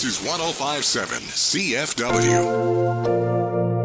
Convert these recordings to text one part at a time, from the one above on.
This is 105.7 CFW.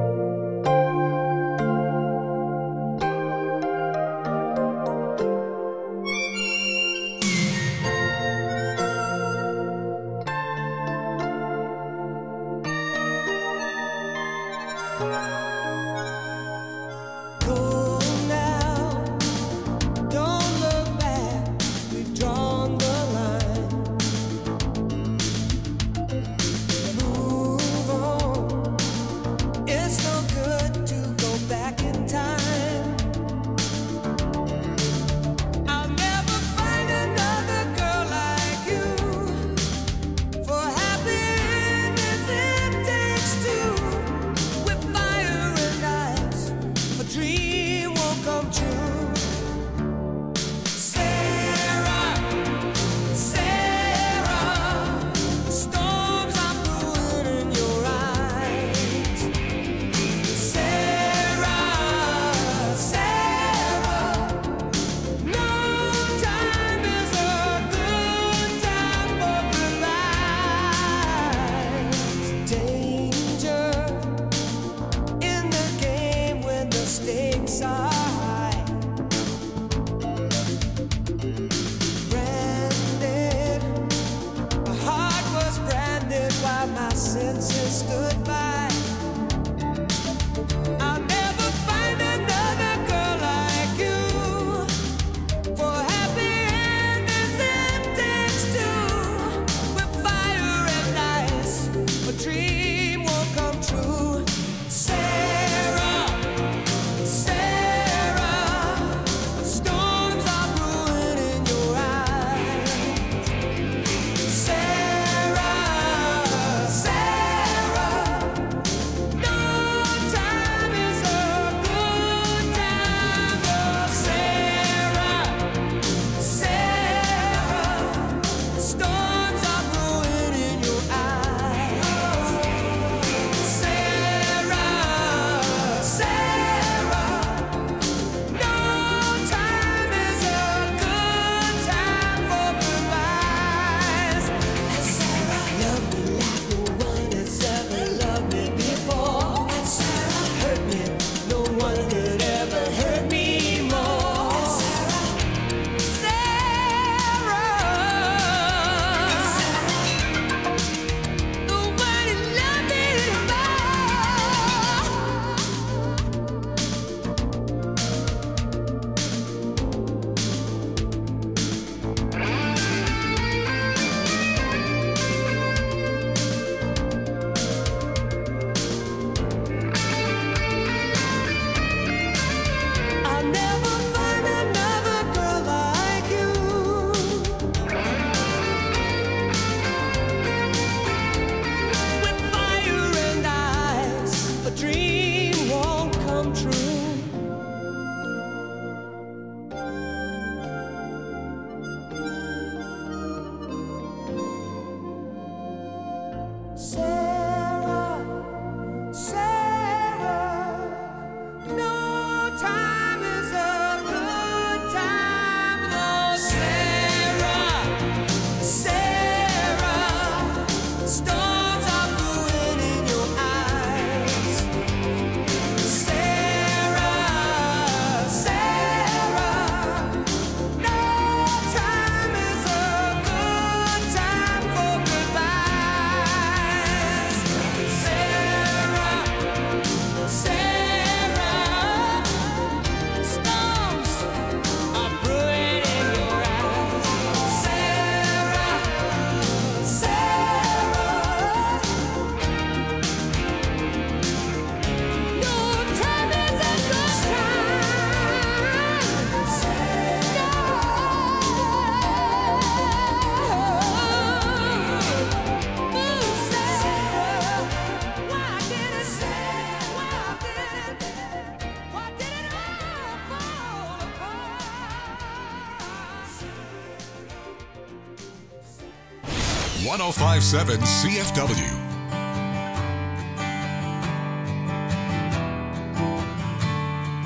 .5.7 CFW.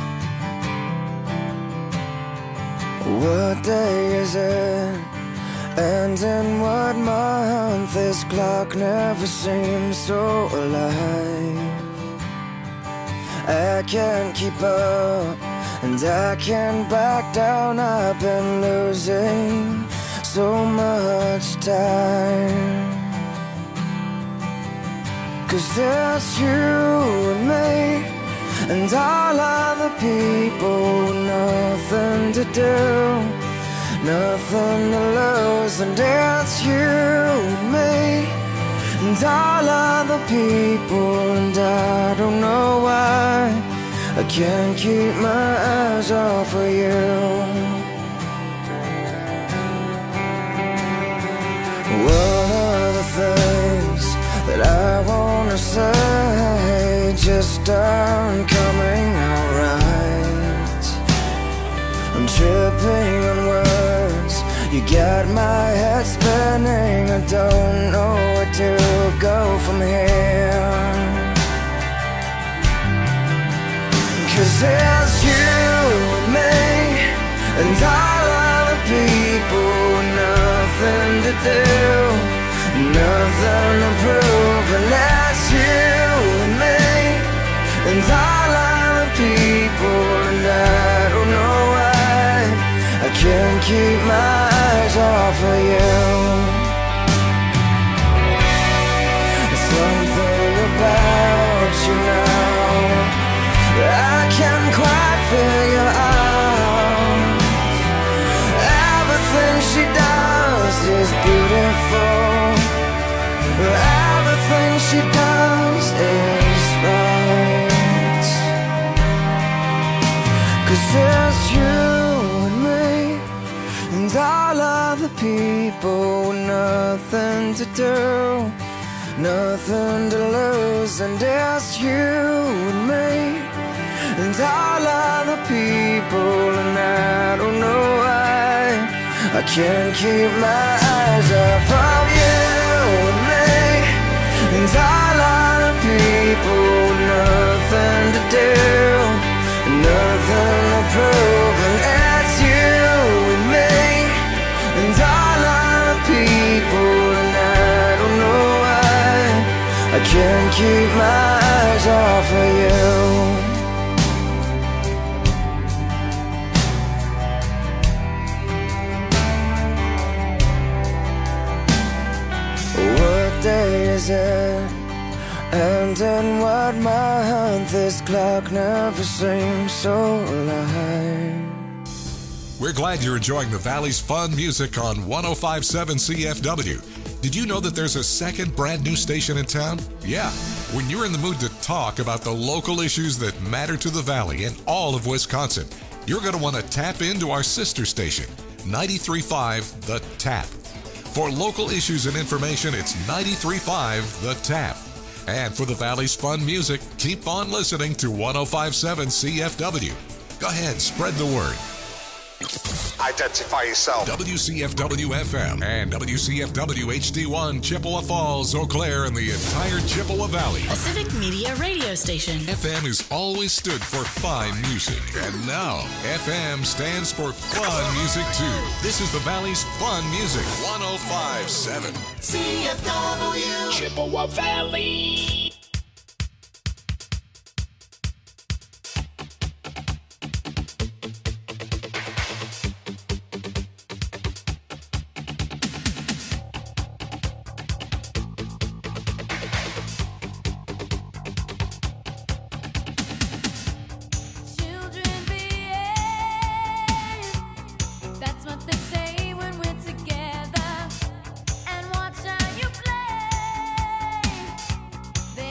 What day is it? And in what month this clock never seems so alive. I can't keep up and I can't back down. I've been losing so much time. 'Cause it's you and me and all other people with nothing to do, nothing to lose. And it's you and me and all other people, and I don't know why I can't keep my eyes off of you. What are the things that I wanna say just aren't coming out right? I'm tripping on words, you got my head spinning. I don't know where to go from here. 'Cause it's you and me and all other people with nothing to do, nothing to prove. And that's you and me and all other people, and I don't know why I can't keep my eyes off of you. Something about you now that I can't quite figure out. Everything she does is beautiful. Everything she does is right. 'Cause it's you and me and all other people with nothing to do, nothing to lose. And it's you and me and all other people, and I don't know why I can't keep my eyes off of you and me and all other people, nothing to do, nothing to prove. And it's you and me and all other people, and I don't know why I can't keep my eyes off of you. What day is it? And in what month this clock never seems so alive. We're glad you're enjoying the Valley's fun music on 105.7 CFW. Did you know that there's a second brand new station in town? Yeah. When you're in the mood to talk about the local issues that matter to the Valley and all of Wisconsin, you're going to want to tap into our sister station, 93.5 The Tap. For local issues and information, it's 93.5 The Tap. And for the Valley's fun music, keep on listening to 105.7 CFW. Go ahead, spread the word. Identify yourself. WCFW FM and WCFW HD1, Chippewa Falls, Eau Claire, and the entire Chippewa Valley. A civic media radio station. FM has always stood for fine music. And now, FM stands for fun music, too. This is the Valley's fun music. 105.7 CFW Chippewa Valley. Together and watch how you play.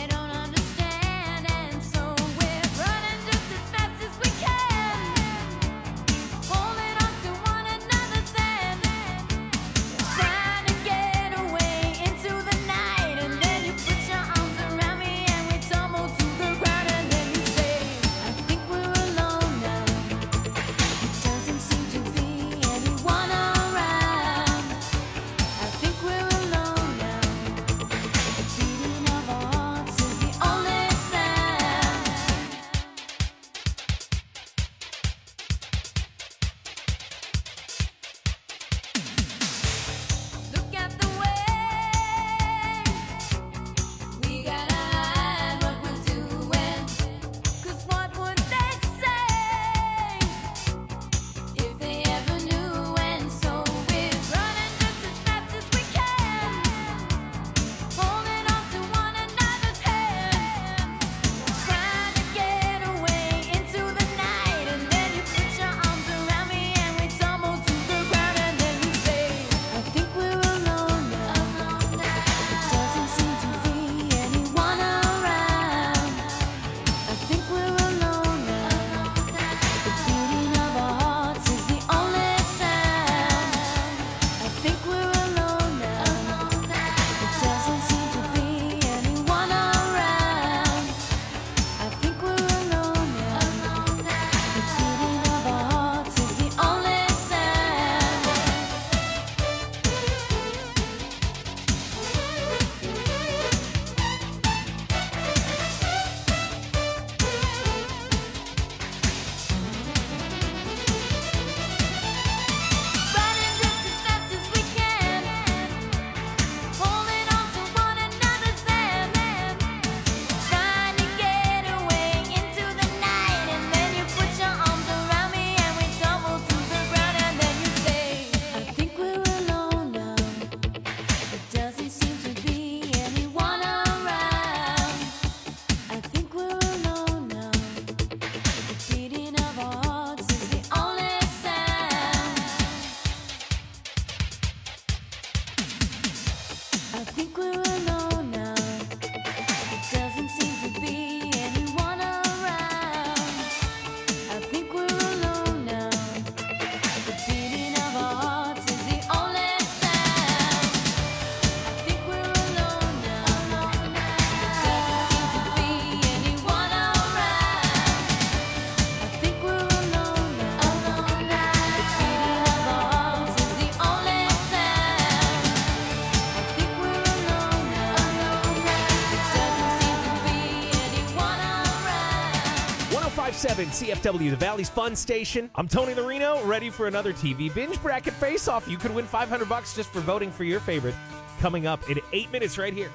1057 CFW, the Valley's Fun Station. I'm Tony Larino, ready for another TV binge bracket face-off. You could win $500 just for voting for your favorite. Coming up in 8 minutes right here.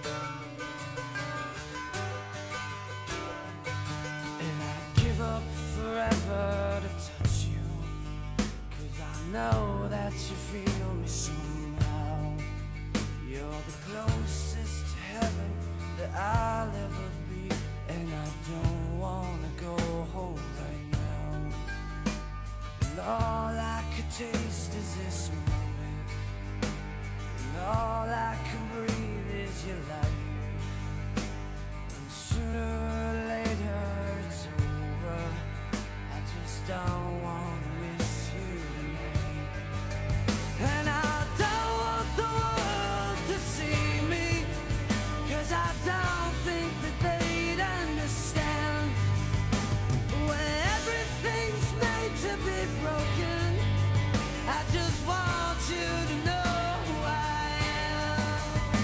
And I'd give up forever to touch you, 'cause I know that you feel me somehow. You're the closest to heaven that I'll ever be, and I don't wanna go home right now. And all I could taste is this moment, and all I can breathe is your light. And sooner or later it's over, I just don't wanna miss you tonight. And I don't want the world to see me, 'cause I don't think that they'd understand. When everything's made to be broken, I just want you to know who I am.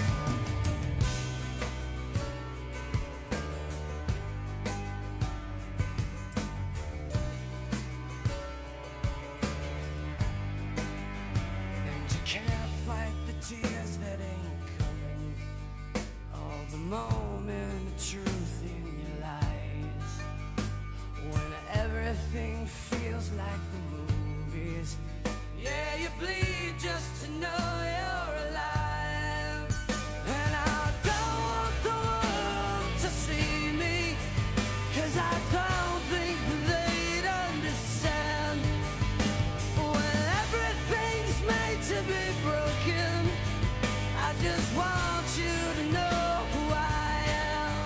And you can't fight the tears that ain't coming, all the moment of truth in your lies. When everything feels like the movies, yeah, you bleed just to know you're alive. And I don't want the world to see me, 'cause I don't think they'd understand. When everything's made to be broken, I just want you to know who I am.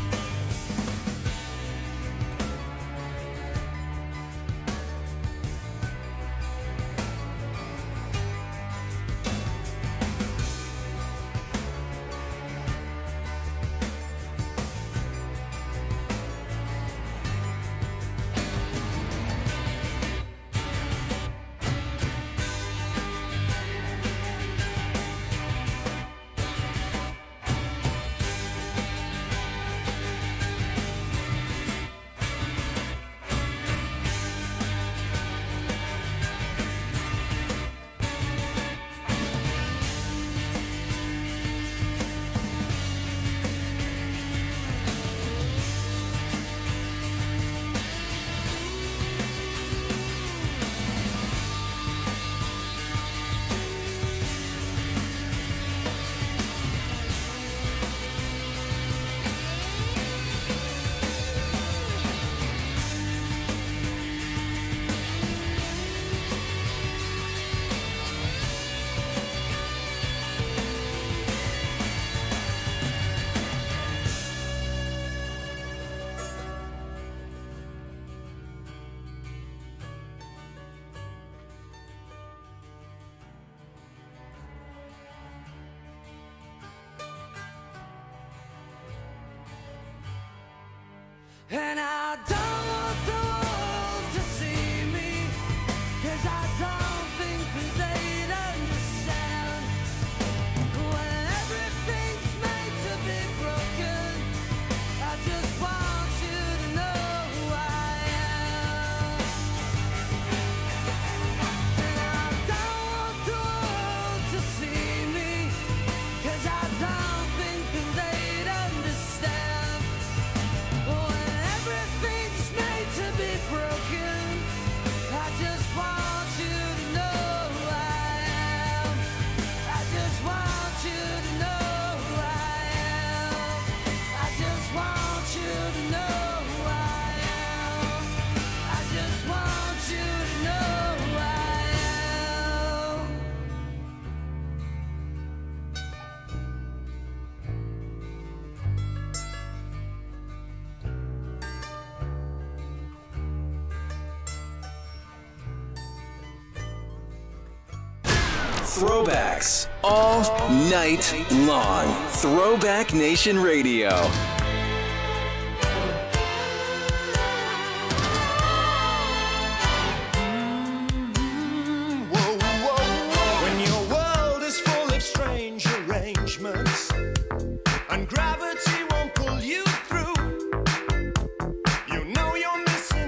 And I don't want the world to see me, 'cause I don't think that they'd understand. When everything's made to be broken, I just want you to know who I am. And I don't want the world to see me, 'cause I don't think that they'd understand. When everything's made to be broken, I just want you to know who I am. I just want you to know who I am. I just want you to know who I am. I just want you to know who I am. Throwbacks all night long. Throwback Nation Radio. When your world is full of strange arrangements and gravity won't pull you through, you know you're missing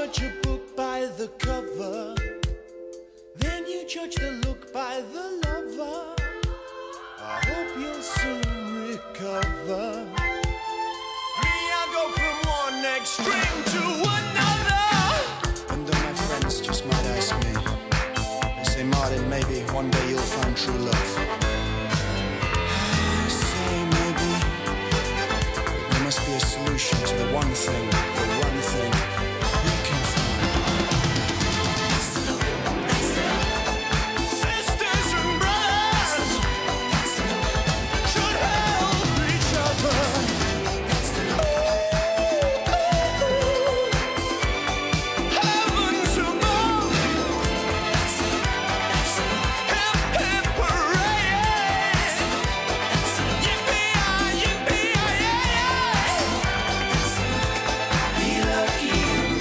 judge a book by the cover, then you judge the look by the lover. I hope you'll soon recover. Me, I go from one extreme to another. And then my friends just might ask me, they say, Martin, maybe one day you'll find true love. I say maybe, but there must be a solution to the one thing we can find. Sisters and brothers should help each other. Heavens above, hip hip hooray! Yippee-yi, yippee-yi, be lucky in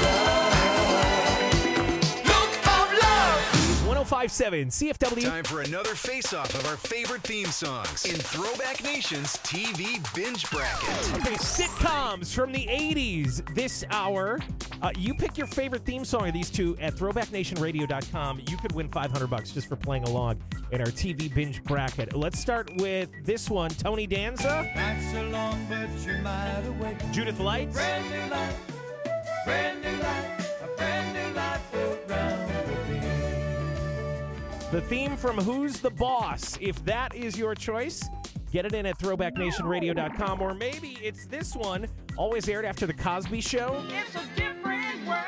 love. Look of love. 1057 CFW. Time for another face-off of our favorite theme songs in Throwback Nation's TV Binge Bracket. Okay, sitcoms from the 80s this hour. You pick your favorite theme song of these two at throwbacknationradio.com. You could win $500 just for playing along in our TV Binge Bracket. Let's start with this one. Tony Danza, Not so long, but you might awake. Judith Lights, Brand new life, a brand new life around the the theme from Who's the Boss. If that is your choice, get it in at throwbacknationradio.com. Or maybe it's this one, always aired after The Cosby Show. It's a different world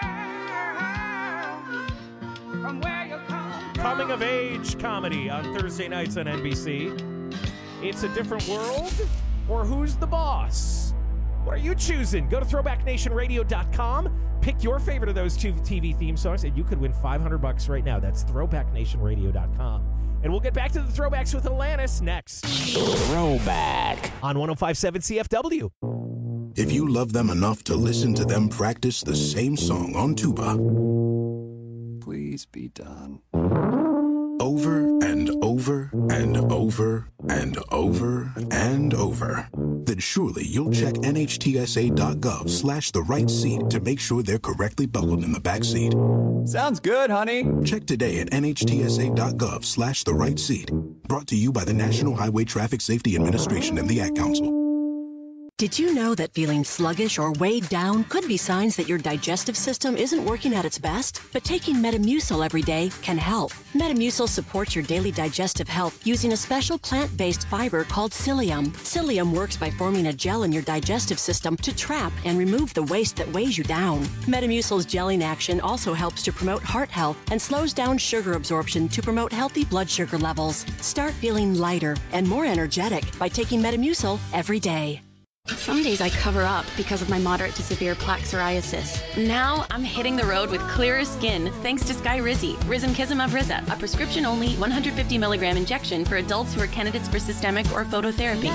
from where you come from. Coming of age comedy on Thursday nights on NBC. It's a different world, or Who's the Boss? What are you choosing? Go to throwbacknationradio.com, pick your favorite of those two TV theme songs, and you could win $500 right now. That's throwbacknationradio.com. And we'll get back to the throwbacks with Alanis next. Throwback On 1057 CFW. If you love them enough to listen to them practice the same song on tuba, Please be done. over and over and over and over and over, then surely you'll check NHTSA.gov/the right seat to make sure they're correctly buckled in the back seat. Sounds good, honey. Check today at NHTSA.gov/the right seat. Brought to you by the National Highway Traffic Safety Administration and the Ad Council. Did you know that feeling sluggish or weighed down could be signs that your digestive system isn't working at its best? But taking Metamucil every day can help. Metamucil supports your daily digestive health using a special plant-based fiber called psyllium. Psyllium works by forming a gel in your digestive system to trap and remove the waste that weighs you down. Metamucil's gelling action also helps to promote heart health and slows down sugar absorption to promote healthy blood sugar levels. Start feeling lighter and more energetic by taking Metamucil every day. Some days I cover up because of my moderate to severe plaque psoriasis. Now I'm hitting the road with clearer skin thanks to Skyrizi, Risankizumab Riza, a prescription-only 150 milligram injection for adults who are candidates for systemic or phototherapy.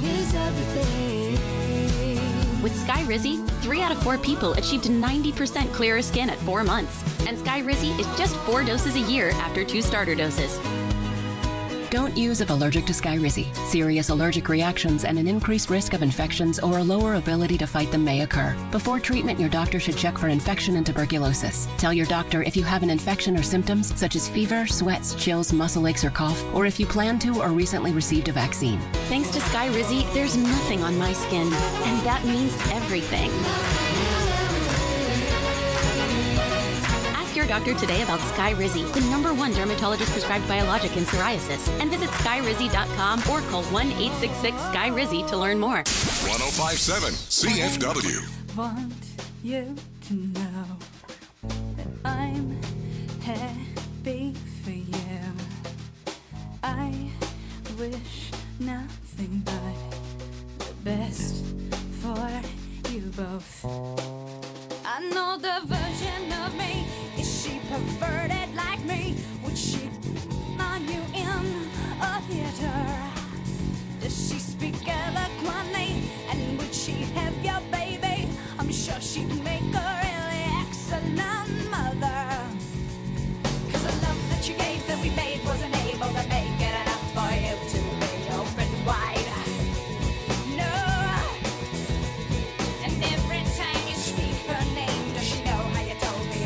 With Skyrizi, 3 out of 4 people achieved 90% clearer skin at 4 months. And Skyrizi is just 4 doses a year after 2 starter doses. Don't use if allergic to Skyrizi. Serious allergic reactions and an increased risk of infections or a lower ability to fight them may occur. Before treatment, your doctor should check for infection and tuberculosis. Tell your doctor if you have an infection or symptoms such as fever, sweats, chills, muscle aches, or cough, or if you plan to or recently received a vaccine. Thanks to Skyrizi, there's nothing on my skin, and that means everything. Your doctor today about Skyrizi, the #1 dermatologist prescribed biologic in psoriasis, and visit skyrizi.com or call 1-866-SKY-RIZZI to learn more. 1057 CFW. Want you to know that I'm happy for you. I wish nothing but the best for you both. I know the version of me. Is she perverted like me? Would she on you in a theater? Does she speak eloquently? And would she have your baby? I'm sure she'd make a really excellent mother. 'Cause the love that you gave that we made wasn't able to make it enough for you to be open wide. No. And every time you speak her name, does she know how you told me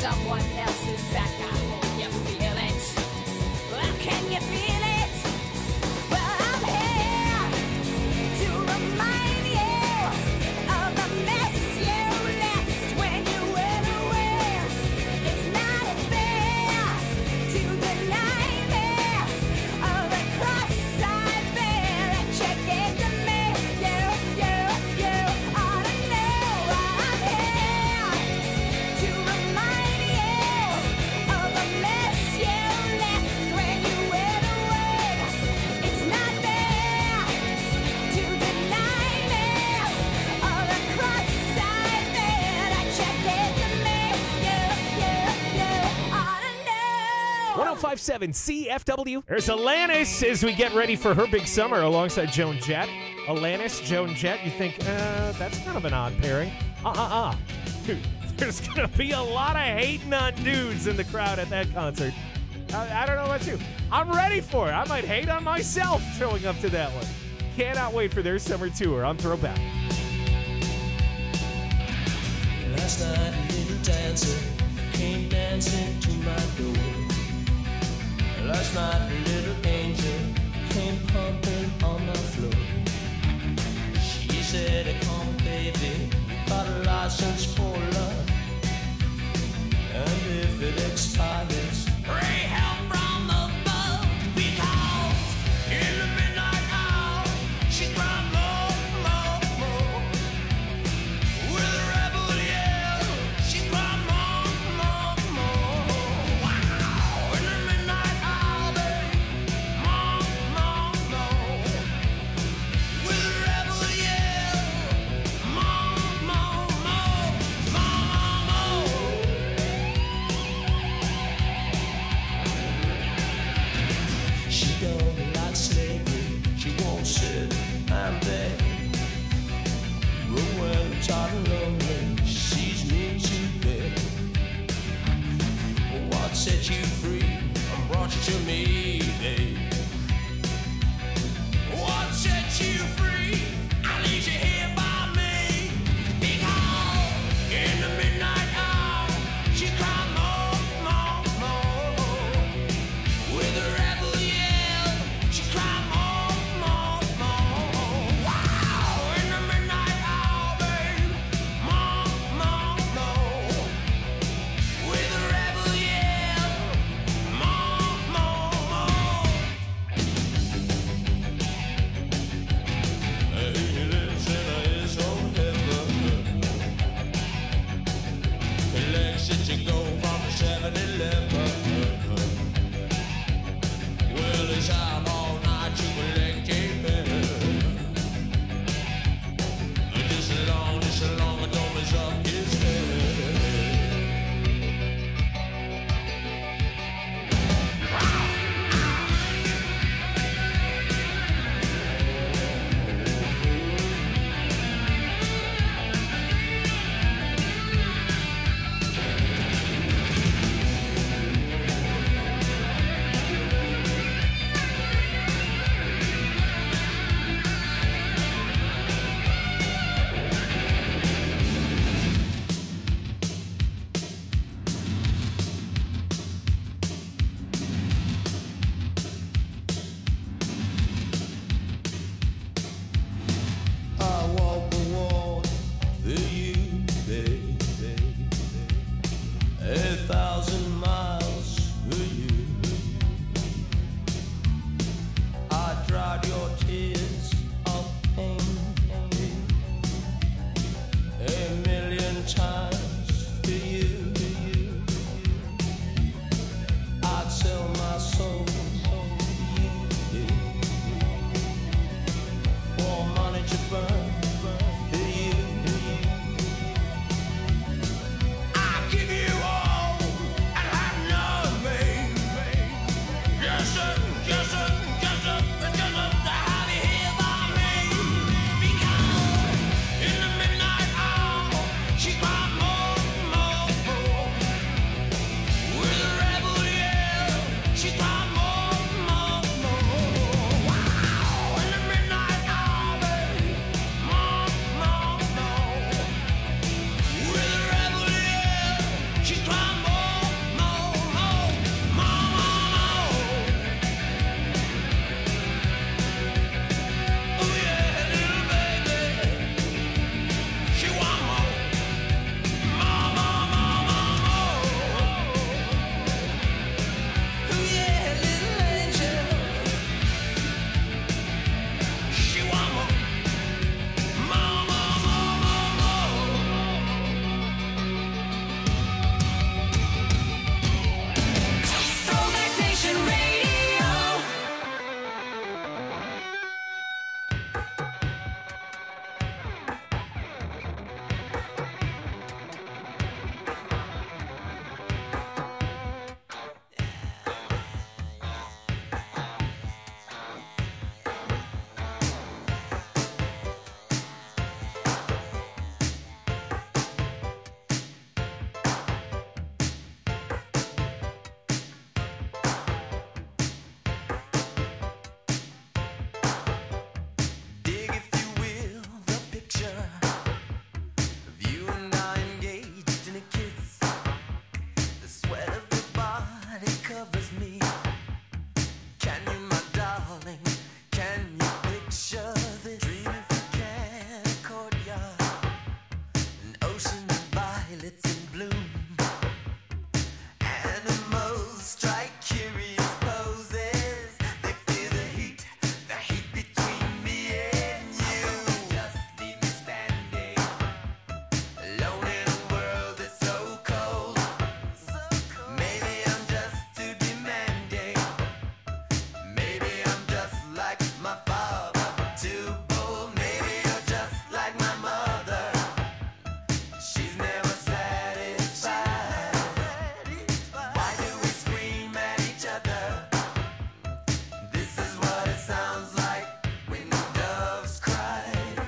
someone else's back. I hope you feel it. Well, can you feel it? Well, I'm here to remind you of the mess you left when you went away. It's not fair to deny me of the cross I bear that you gave to me. You ought to know I'm here to remind you of the mess you left when you went away. It's not fair to deny me of the cross I bear that you gave to me. You ought to know. 1057 CFW. There's Alanis as we get ready for her big summer alongside Joan Jett. Alanis, Joan Jett. You think, that's kind of an odd pairing. There's going to be a lot of hating on dudes in the crowd at that concert. I don't know about you. I'm ready for it. I might hate on myself showing up to that one. Cannot wait for their summer tour on Throwback. Last night, a little dancer came dancing to my door. Last night, a little angel came pumping on the floor. She said, come baby, got a license for love. And if it expires, pray help from above. Because in the midnight hour, she cried more, more, more. With a rebel yell, she cried more, more, more. Wow, in the midnight hour, babe, more, more, more. With a rebel yell, more, more, more, more, more. She don't like slavery, she won't sit and beg. But when I'm tired and lonely, she's mean to bed. What set you free and brought you to me, babe? What set you free? I leave you here by me. Because in the midnight hour, she cried more, more, more. With a rebel yell, she cried more, more, more. Wow, in the midnight hour, babe, more, more, more. With a rebel yell, more, more, more. covers me. Can you, my darling, can you picture this? Dream if you can, a courtyard, an ocean of violets in bloom. Animals strike curious poses. They feel the heat between me and you. Just leave me standing alone in a world that's so cold. Maybe I'm just too demanding. Maybe I'm just like my father, too bold. Maybe you're just like my mother. She's never satisfied. Why do we scream at each other? This is what it sounds like when doves cry.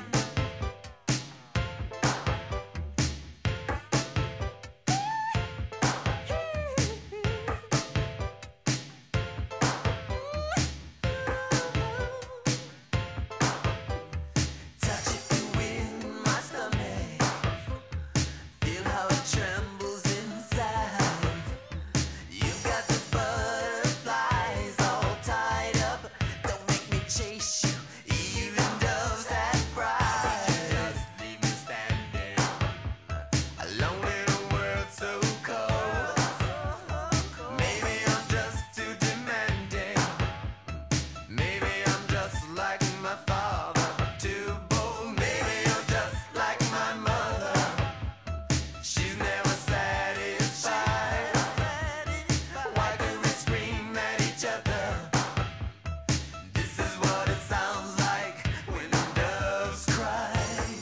Touch it in my stomach. Feel how it trembles inside. You've got the butterflies all tied up. Don't make me chase you. Even doves have pride. Just leave me standing alone in a world so cold. Maybe I'm just too demanding. Maybe I'm just like my father, too bold. Maybe you're just like my mother. She's never satisfied. Why do we scream at each other? This is what it sounds like when doves cry.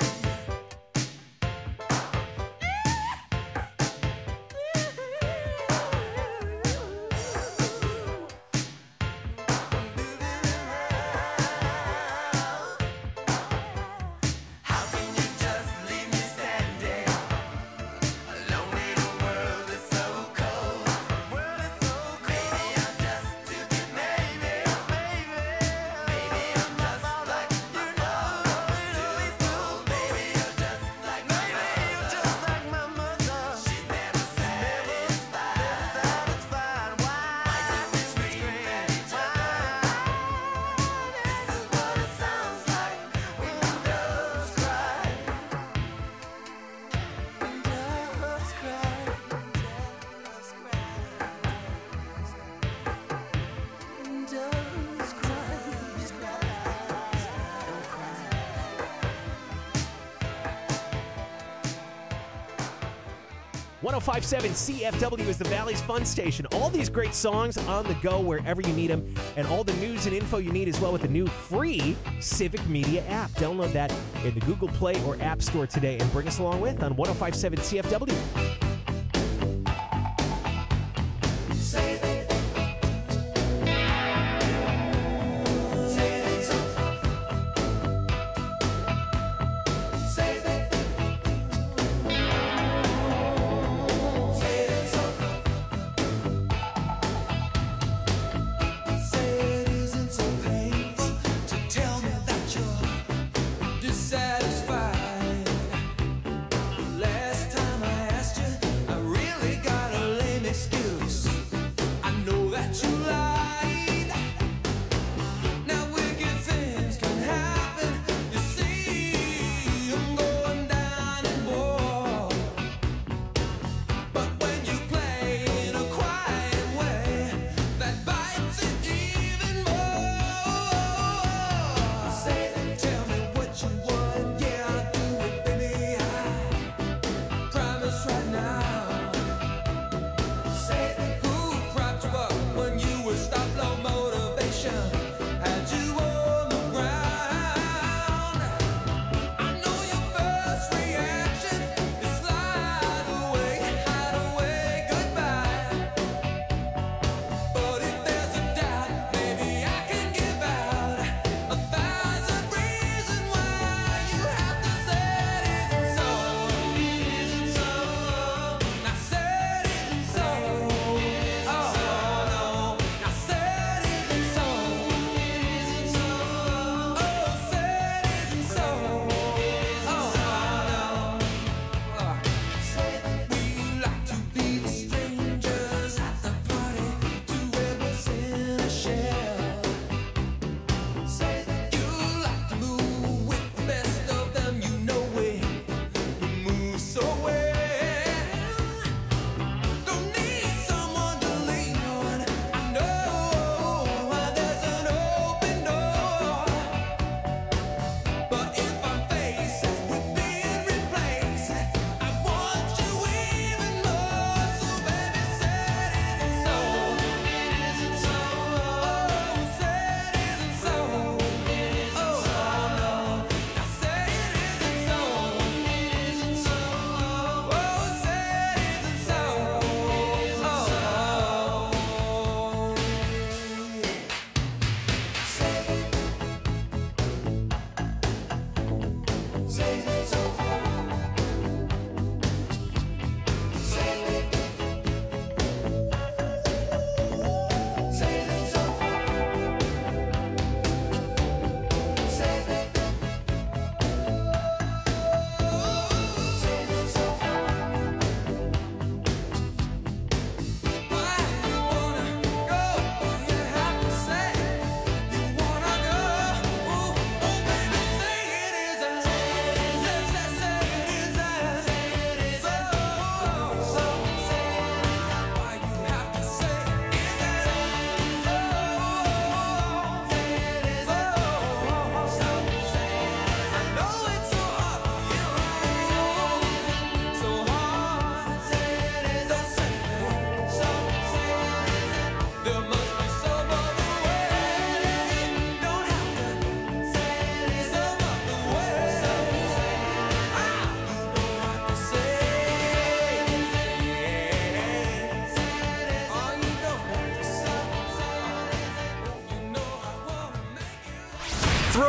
How can you just leave me standing alone in a world that's so cold? Maybe I'm just too demanding. Maybe I'm just like my father, too bold. Maybe you're just like my mother. She's never satisfied. Why do we scream at each other? This is what it sounds like when doves cry. Doves cry. Doves cry. Don't cry. 1057 CFW is the Valley's Fun Station. All these great songs on the go wherever you need them, and all the news and info you need as well with the new free Civic Media app. Download that in the Google Play or App Store today and bring us along with on 1057 CFW. Say that. Dissatisfied. Last time I asked you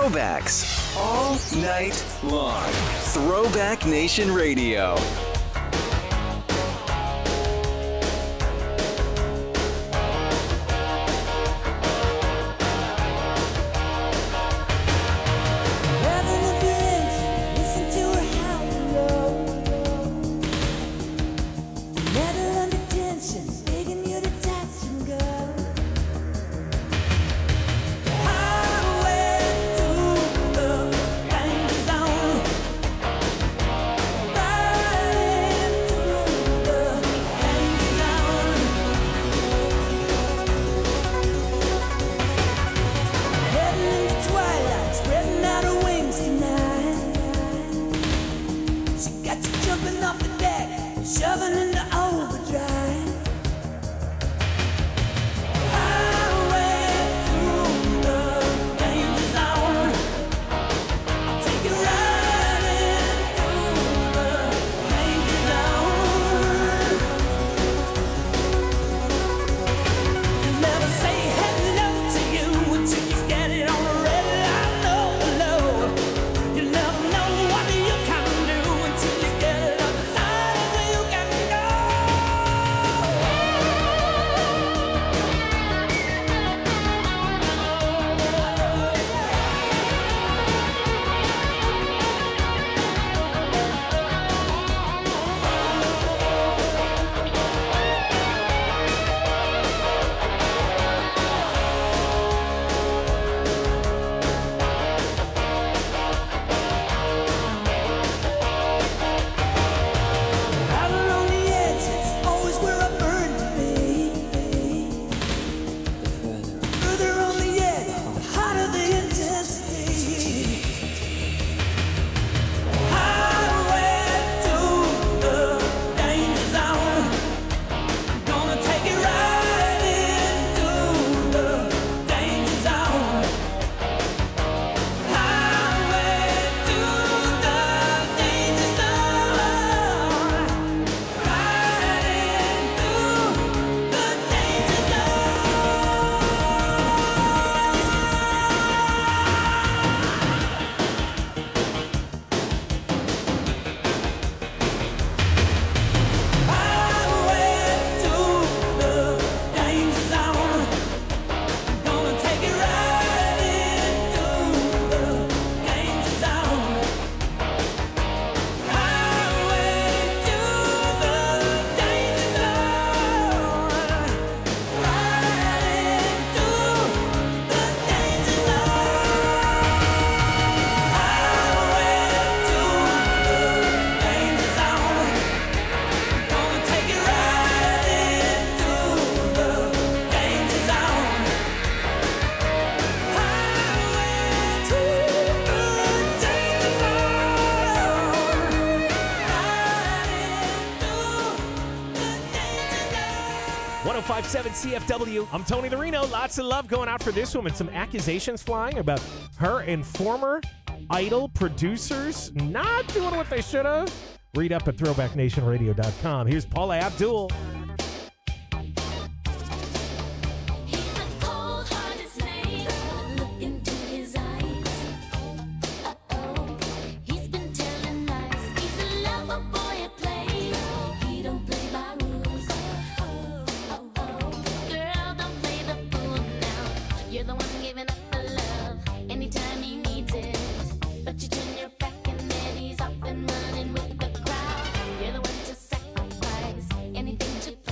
throwbacks all night long. Throwback Nation Radio. CFW. I'm Tony the Reno. Lots of love going out for this woman. Some accusations flying about her and former Idol producers not doing what they should have. Read up at throwbacknationradio.com. Here's Paula Abdul. Anything to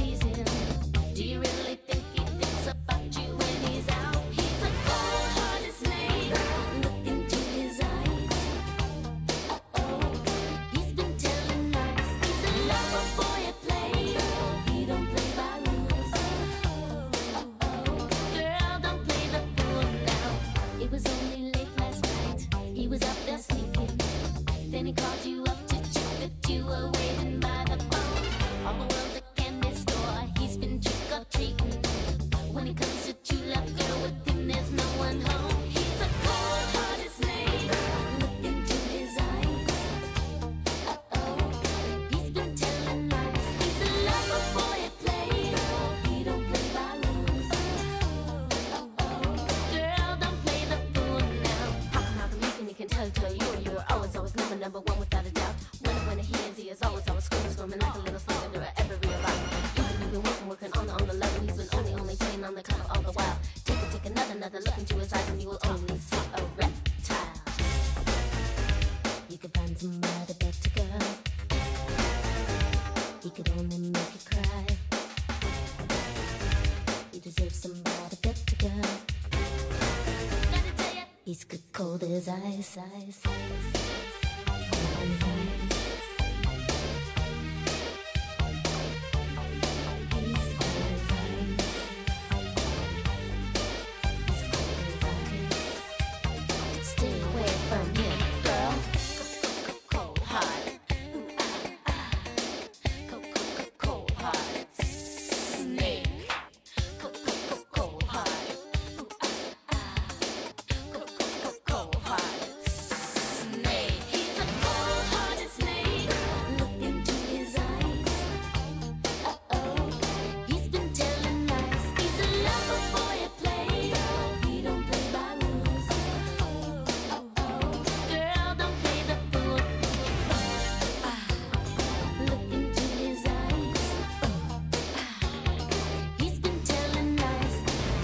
cold as ice, ice, ice. Stay away from him, girl. Cold heart. Cold heart. Snake. Cold heart. Cold heart. Snake. He's a cold-hearted snake. Look into his eyes. Uh-oh. He's been telling lies. He's a lover boy at play. He don't play by rules. Girl, don't play the fool. Look into his eyes. He's been telling lies.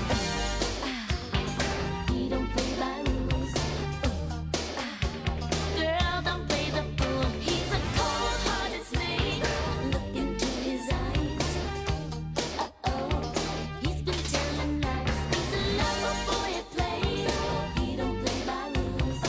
He don't play by rules. Girl, don't play the fool. He's a cold-hearted snake. Look into his eyes. Uh-oh. He's been telling lies. He's a lover boy at play. He don't play by rules.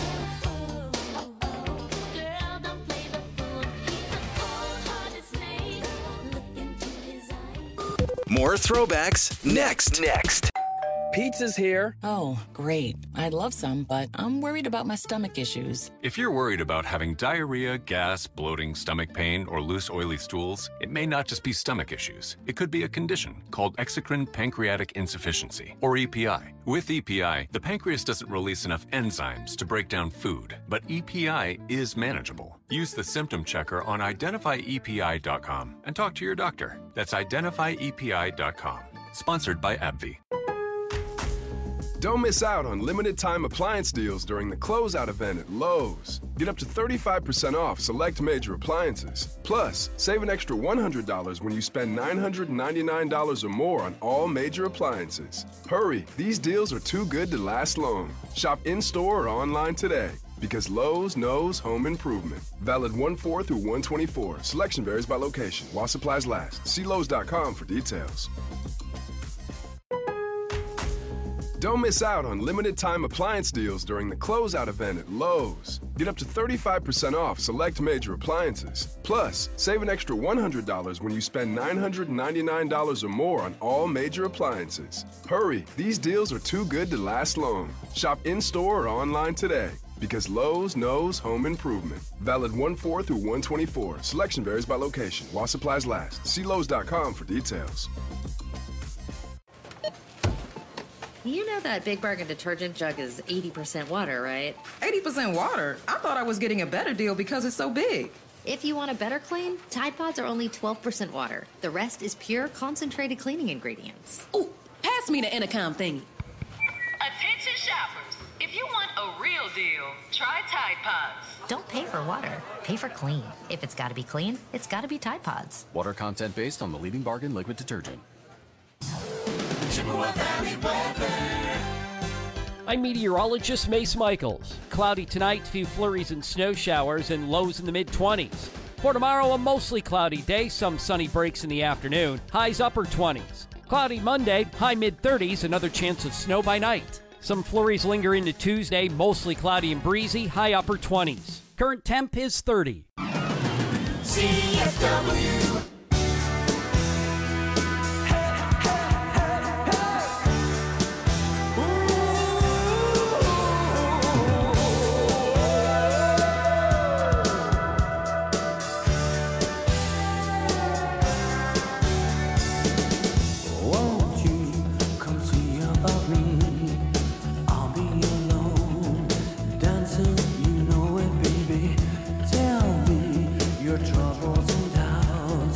Girl, don't play the fool. He's a cold-hearted snake. Look into his eyes. More throwbacks next. Pizza's here. Oh, great. I'd love some, but I'm worried about my stomach issues. If you're worried about having diarrhea, gas, bloating, stomach pain, or loose, oily stools, it may not just be stomach issues. It could be a condition called exocrine pancreatic insufficiency, or EPI. With EPI, the pancreas doesn't release enough enzymes to break down food, but EPI is manageable. Use the symptom checker on identifyepi.com and talk to your doctor. That's identifyepi.com. Sponsored by AbbVie. Don't miss out on limited-time appliance deals during the closeout event at Lowe's. Get up to 35% off select major appliances. Plus, save an extra $100 when you spend $999 or more on all major appliances. Hurry, these deals are too good to last long. Shop in-store or online today. Because Lowe's knows home improvement. Valid 1/4 through 1/24. Selection varies by location. While supplies last. See Lowe's.com for details. Don't miss out on limited-time appliance deals during the closeout event at Lowe's. Get up to 35% off select major appliances. Plus, save an extra $100 when you spend $999 or more on all major appliances. Hurry, these deals are too good to last long. Shop in-store or online today. Because Lowe's knows home improvement. Valid 1/4 through 1/24. Selection varies by location. While supplies last. See Lowe's.com for details. You know that Big Bargain detergent jug is 80% water, right? 80% water? I thought I was getting a better deal because it's so big. If you want a better clean, Tide Pods are only 12% water. The rest is pure, concentrated cleaning ingredients. Ooh, pass me the intercom thingy. Attention shoppers. If you want a real deal, try Tide Pods. Don't pay for water. Pay for clean. If it's got to be clean, it's got to be Tide Pods. Water content based on the leading bargain liquid detergent. Chippewa Valley weather. I'm meteorologist Mace Michaels. Cloudy tonight, few flurries and snow showers, and lows in the mid-20s. For tomorrow, a mostly cloudy day, some sunny breaks in the afternoon, highs upper 20s. Cloudy Monday, high mid-30s, another chance of snow by night. Some flurries linger into Tuesday, mostly cloudy and breezy, high upper 20s. Current temp is 30. CFW. Troubles and doubts.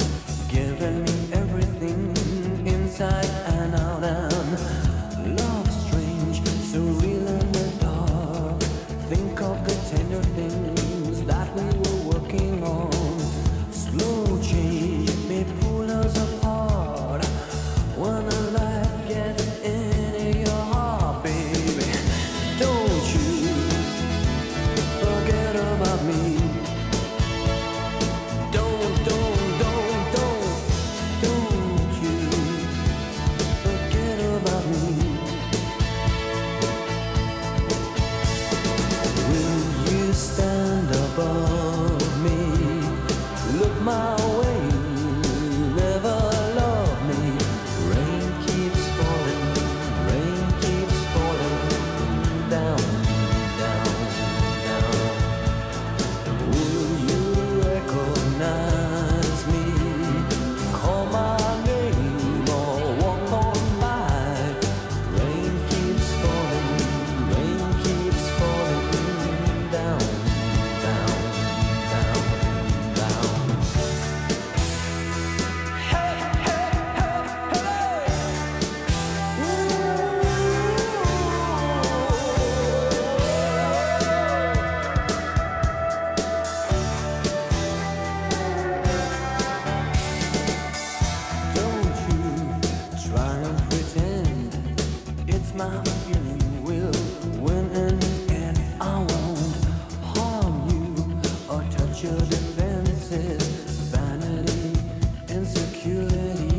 my feeling will win in the end. I won't harm you or touch your defenses. Vanity, insecurity.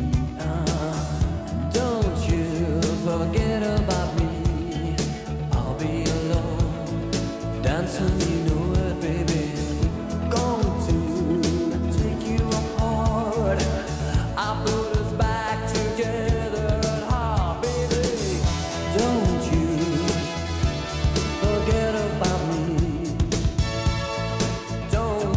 Don't you forget about me. I'll be alone, dancing, you know it, baby. Going to take you apart. I put us back together at heart, baby. Don't you forget about me. Don't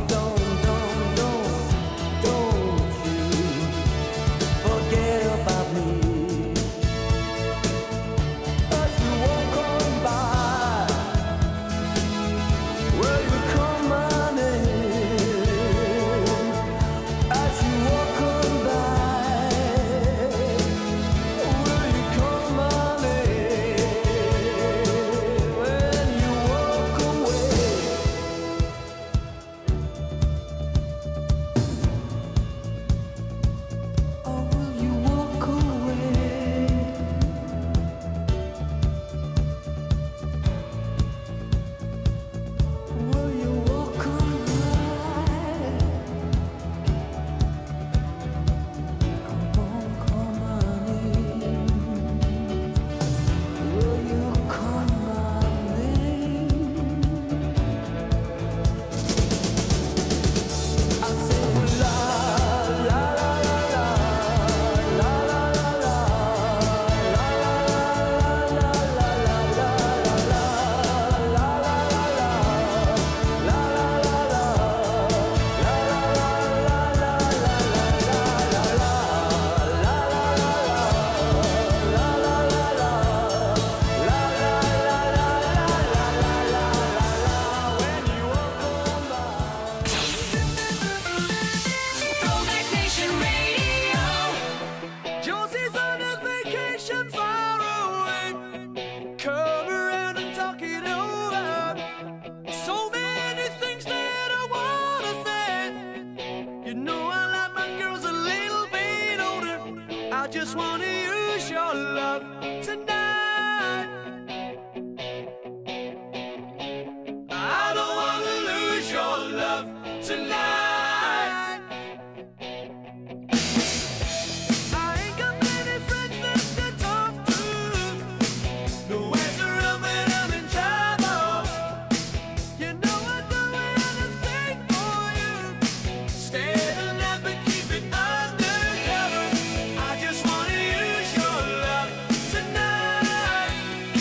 you forget about me. As you walk on by, will you call my name? As you walk on by, will you call my name? When you walk away, oh, will you walk away? Will you walk on by? Come on, call my name. Will you call my name? I say la la la la la la la la Throwback Nation Radio. Josie's on a vacation far away. Come around and talk it over. So many things that I wanna say. You know I like my girls a little bit older. I just wanna use your love tonight. I don't wanna lose your love tonight. I ain't got many friends left to talk to. Nowhere to run when I'm in trouble. You know I'd do anything for you. Stay the night but keep it undercover. I just wanna use your love tonight.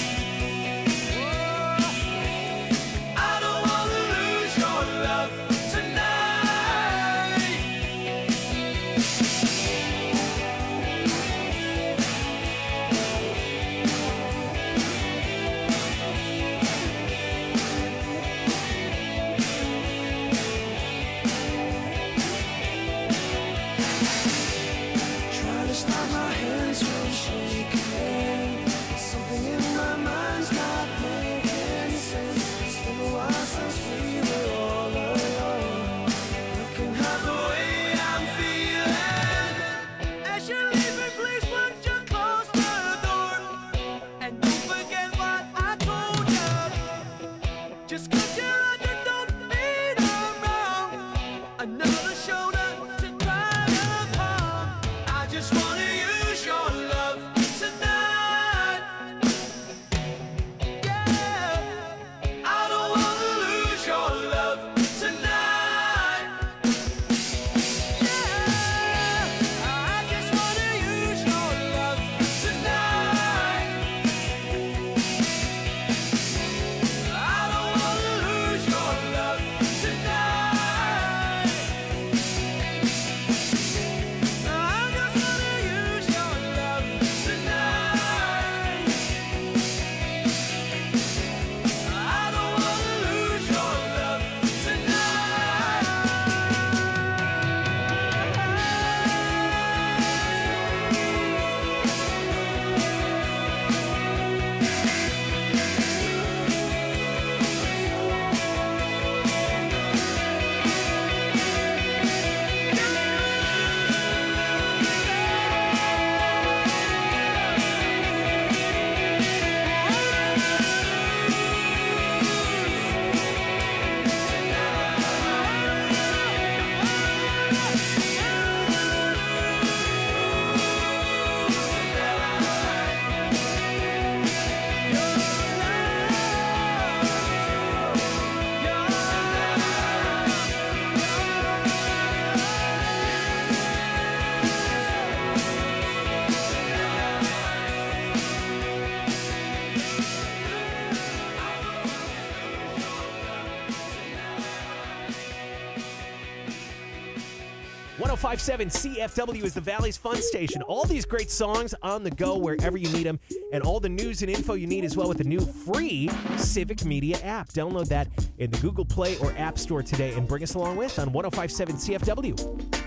1057 CFW is the Valley's Fun Station. All these great songs on the go wherever you need them, and all the news and info you need as well with the new free Civic Media app. Download that in the Google Play or App Store today and bring us along with on 1057 CFW.